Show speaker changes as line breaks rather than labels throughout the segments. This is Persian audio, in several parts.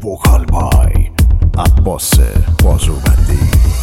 وکال بای عباس بازوبندی.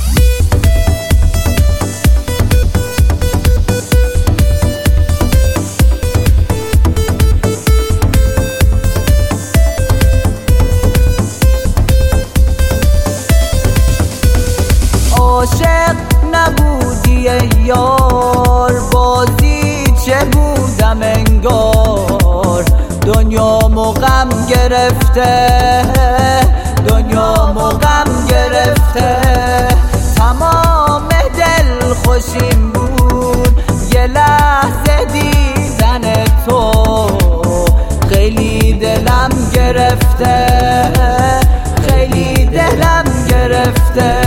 عاشق نبودی ای یار، بازی چه بودم انگار. دنیامو غم گرفته، دنیامو غم گرفته. تمام دل خوشیم بود یه لحظه دیدن تو، خیلی دلم گرفته، خیلی دلم گرفته.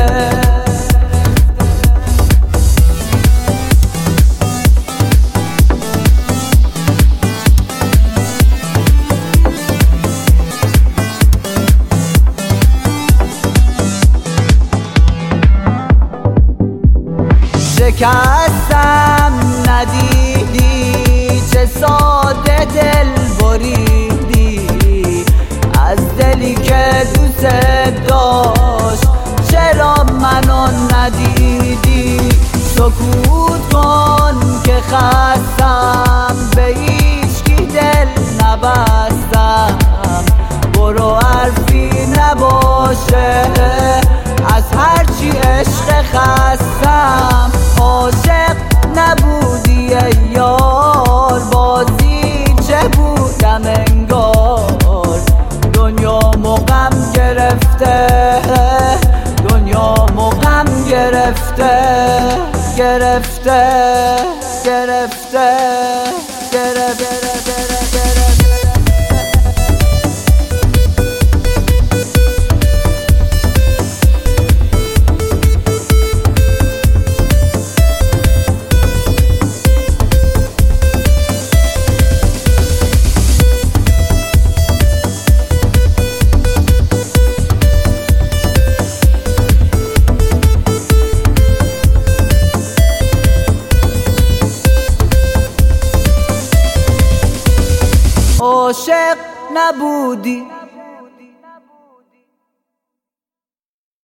شکستم ندیدی، چه ساده دل بریدی. از دلی که دوست داشت چرا منو ندیدی؟ سکوت کن که خستم، به هیچکی دل نبستم. برو حرفی نباشه از هرچی عشق خستم. عاشق نبودی ای یار، بازی چه بودم انگار. دنیامو غم گرفته، دنیامو غم گرفته، گرفته، گرفته، گرفته. عاشق نبودی